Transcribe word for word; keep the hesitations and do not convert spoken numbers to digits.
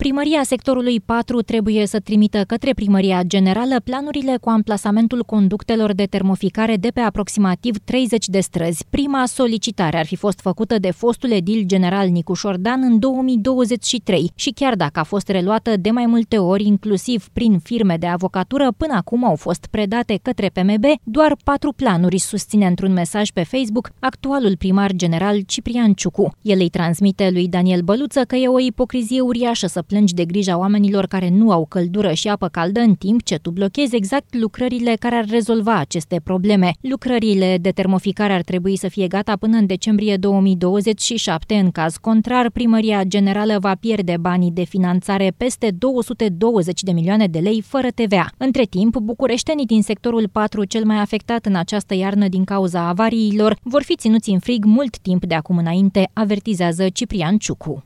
Primăria sectorului patru trebuie să trimită către Primăria Generală planurile cu amplasamentul conductelor de termoficare de pe aproximativ treizeci de străzi. Prima solicitare ar fi fost făcută de fostul edil general Nicu Șordan în două mii douăzeci și trei și chiar dacă a fost reluată de mai multe ori, inclusiv prin firme de avocatură, până acum au fost predate către P M B doar patru planuri, susține într-un mesaj pe Facebook actualul primar general Ciprian Ciucu. El îi transmite lui Daniel Băluță că e o ipocrizie uriașă să plângi de grija oamenilor care nu au căldură și apă caldă în timp ce tu blochezi exact lucrările care ar rezolva aceste probleme. Lucrările de termoficare ar trebui să fie gata până în decembrie două mii douăzeci și șapte. În caz contrar, Primăria Generală va pierde banii de finanțare peste două sute douăzeci de milioane de lei fără T V A. Între timp, bucureștenii din sectorul patru, cel mai afectat în această iarnă din cauza avariilor, vor fi ținuți în frig mult timp de acum înainte, avertizează Ciprian Ciucu.